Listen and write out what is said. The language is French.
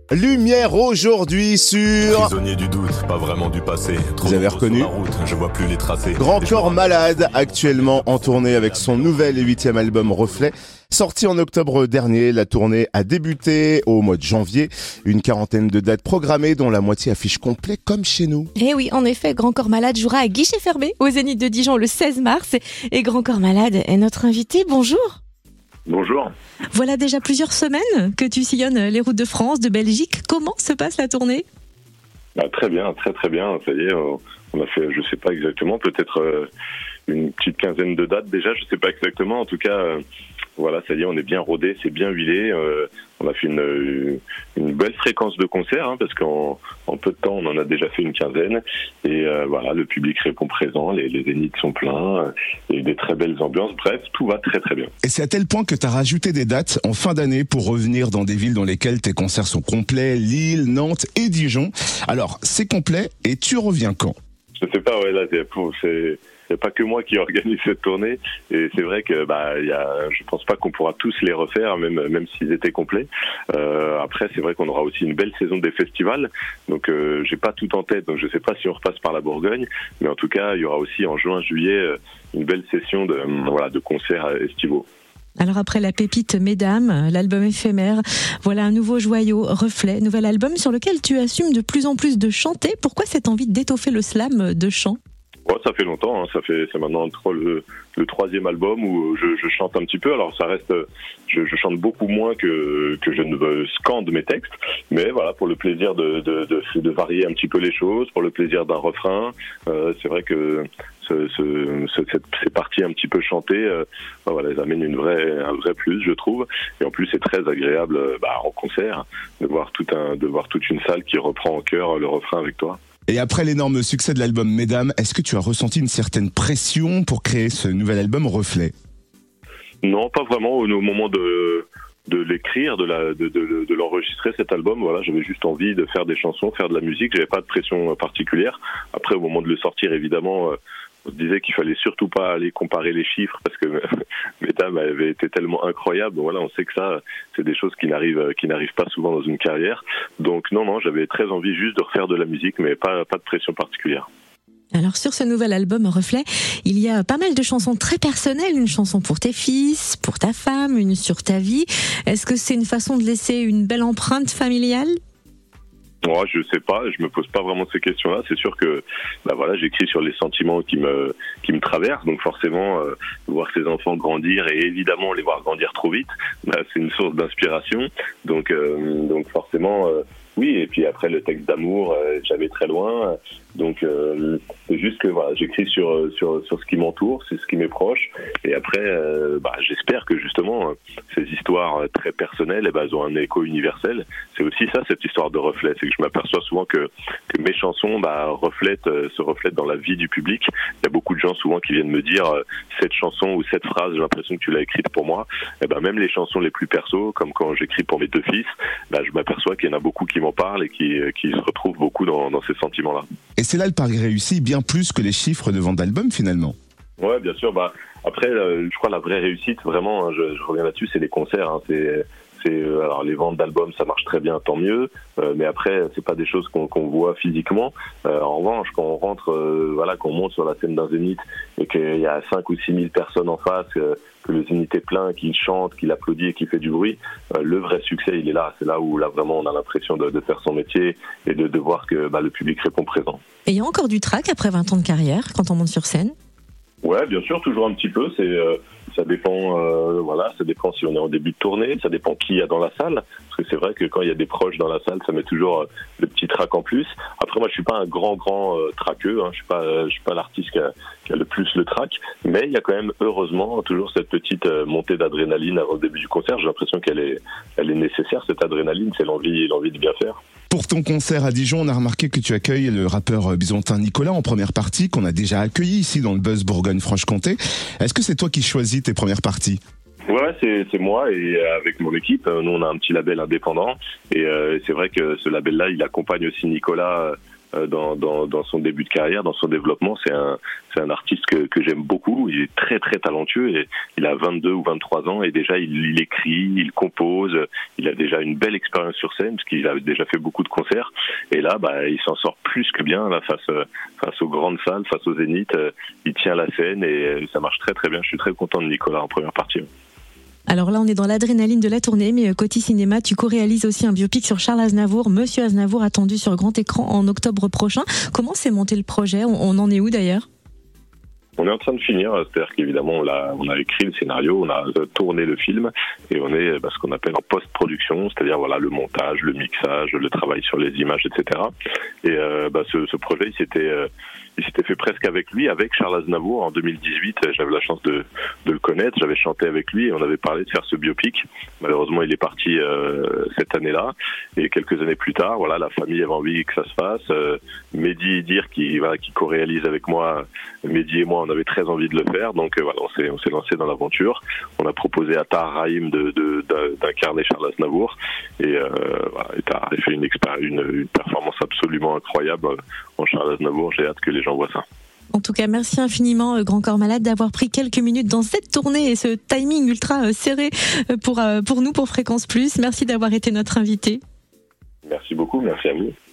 Lumière aujourd'hui sur... Prisonnier du doute, pas vraiment du passé. Trop Vous avez reconnu sur la route, je vois plus les tracés. Grand Corps Malade, actuellement en tournée avec son nouvel et 8e album Reflet. Sorti en octobre dernier, la tournée a débuté au mois de janvier. Une quarantaine de dates programmées dont la moitié affiche complet comme chez nous. Et oui, en effet, Grand Corps Malade jouera à guichet fermé au Zénith de Dijon le 16 mars. Et Grand Corps Malade est notre invité. Bonjour. Bonjour. Voilà déjà plusieurs semaines que tu sillonnes les routes de France, de Belgique. Comment se passe la tournée ? Très bien, très bien. Ça y est, on a fait, je sais pas exactement, peut-être une petite quinzaine de dates déjà, je sais pas exactement. En tout cas, voilà, ça y est, on est bien rodé, c'est bien huilé. On a fait une belle fréquence de concerts, parce qu'en peu de temps, on en a déjà fait une quinzaine. Et voilà, le public répond présent, les zéniths sont pleins, et des très belles ambiances. Bref, tout va très très bien. Et c'est à tel point que tu as rajouté des dates en fin d'année pour revenir dans des villes dans lesquelles tes concerts sont complets, Lille, Nantes et Dijon. Alors, c'est complet et tu reviens quand ? Je sais pas, ouais, là, il n'y a pas que moi qui organise cette tournée, et c'est vrai que je pense pas qu'on pourra tous les refaire, même s'ils étaient complets. Après, c'est vrai qu'on aura aussi une belle saison des festivals, donc j'ai pas tout en tête, donc je sais pas si on repasse par la Bourgogne, mais en tout cas, il y aura aussi en juin, juillet une belle session de concerts estivaux. Alors après la pépite Mesdames, l'album éphémère, voilà un nouveau joyau, Reflet, nouvel album sur lequel tu assumes de plus en plus de chanter. Pourquoi cette envie d'étoffer le slam de chant ? Ça fait longtemps, c'est maintenant le troisième album où je chante un petit peu. Alors ça reste, je chante beaucoup moins que je ne scande mes textes, mais voilà, pour le plaisir de varier un petit peu les choses, pour le plaisir d'un refrain. C'est vrai que ces parties un petit peu chantées, elles amènent un vrai plus, je trouve. Et en plus, c'est très agréable en concert de voir toute une salle qui reprend en chœur le refrain avec toi. Et après l'énorme succès de l'album Mesdames, est-ce que tu as ressenti une certaine pression pour créer ce nouvel album Reflet ? Non, pas vraiment. Au moment de l'écrire, de l'enregistrer, cet album, voilà, j'avais juste envie de faire des chansons, faire de la musique. J'avais pas de pression particulière. Après, au moment de le sortir, évidemment, on se disait qu'il fallait surtout pas aller comparer les chiffres parce que Mesdames avait été tellement incroyable. Voilà, on sait que ça, c'est des choses qui n'arrivent pas souvent dans une carrière. Donc non, j'avais très envie juste de refaire de la musique, mais pas de pression particulière. Alors sur ce nouvel album Reflet, il y a pas mal de chansons très personnelles, une chanson pour tes fils, pour ta femme, une sur ta vie. Est-ce que c'est une façon de laisser une belle empreinte familiale ? Moi, je sais pas, je me pose pas vraiment ces questions-là. C'est sûr que, j'écris sur les sentiments qui me traversent. Donc forcément, voir ses enfants grandir et évidemment les voir grandir trop vite, c'est une source d'inspiration. Donc forcément, oui. Et puis après le texte d'amour, j'avais très loin. Donc c'est juste que j'écris sur ce qui m'entoure, c'est ce qui m'est proche. Et après, j'espère que justement ces histoires très personnelles, elles ont un écho universel. C'est aussi ça, cette histoire de reflet, c'est que je m'aperçois souvent que mes chansons se reflètent dans la vie du public. Il y a beaucoup de gens souvent qui viennent me dire cette chanson ou cette phrase, j'ai l'impression que tu l'as écrite pour moi. Et même les chansons les plus perso, comme quand j'écris pour mes deux fils, je m'aperçois qu'il y en a beaucoup qui m'en parlent et qui se retrouvent beaucoup dans ces sentiments-là. Et c'est là le pari réussi, bien plus que les chiffres de vente d'albums finalement. Ouais, bien sûr. Après, je crois la vraie réussite, vraiment, je reviens là-dessus, c'est les concerts. Alors les ventes d'albums, ça marche très bien, tant mieux. Mais après, c'est pas des choses qu'on voit physiquement. En revanche, quand on rentre, qu'on monte sur la scène d'un zénith et qu'il y a 5 ou 6 000 personnes en face, que le zénith est plein, qu'il chante, qu'il applaudit et qu'il fait du bruit, le vrai succès, il est là. C'est là où vraiment on a l'impression de faire son métier et de voir que le public répond présent. Et il y a encore du trac après 20 ans de carrière quand on monte sur scène ? Ouais, bien sûr, toujours un petit peu. Ça dépend si on est en début de tournée, ça dépend qui y a dans la salle. Parce que c'est vrai que quand il y a des proches dans la salle, ça met toujours le petit trac en plus. Après, moi, je suis pas un grand traqueux. Je suis pas l'artiste qui a le plus le trac. Mais il y a quand même, heureusement, toujours cette petite montée d'adrénaline avant le début du concert. J'ai l'impression qu'elle est nécessaire, cette adrénaline. C'est l'envie de bien faire. Pour ton concert à Dijon, on a remarqué que tu accueilles le rappeur byzantin Nicolas en première partie, qu'on a déjà accueilli ici dans le Buzz Bourgogne-Franche-Comté. Est-ce que c'est toi qui choisis tes premières parties ? Ouais, c'est moi et avec mon équipe. Nous, on a un petit label indépendant et c'est vrai que ce label-là, il accompagne aussi Nicolas dans son début de carrière, dans son développement. C'est un artiste que j'aime beaucoup. Il est très très talentueux et il a 22 ou 23 ans et déjà il écrit, il compose, il a déjà une belle expérience sur scène parce qu'il a déjà fait beaucoup de concerts et là il s'en sort plus que bien là, face aux grandes salles, face au Zénith. Il tient la scène et ça marche très très bien. Je suis très content de Nicolas en première partie. Alors là, on est dans l'adrénaline de la tournée, mais côté cinéma, tu co-réalises aussi un biopic sur Charles Aznavour, Monsieur Aznavour, attendu sur grand écran en octobre prochain. Comment s'est monté le projet ? On en est où d'ailleurs ? On est en train de finir, c'est-à-dire qu'évidemment on a écrit le scénario, on a tourné le film et on est ce qu'on appelle en post-production, c'est-à-dire le montage, le mixage, le travail sur les images, etc. Et ce projet il s'était fait presque avec lui, avec Charles Aznavour en 2018. J'avais la chance de le connaître, j'avais chanté avec lui et on avait parlé de faire ce biopic. Malheureusement, il est parti cette année-là et quelques années plus tard, la famille avait envie que ça se fasse. Mehdi Idir qui co-réalise avec moi, Mehdi et moi, on avait très envie de le faire, donc on s'est lancé dans l'aventure. On a proposé à Tahar Rahim d'incarner Charles Aznavour et Tahar a fait une performance absolument incroyable en Charles Aznavour. J'ai hâte que les gens voient ça. En tout cas, merci infiniment, Grand Corps Malade, d'avoir pris quelques minutes dans cette tournée et ce timing ultra serré pour nous, pour Fréquence Plus. Merci d'avoir été notre invité. Merci beaucoup, merci à vous.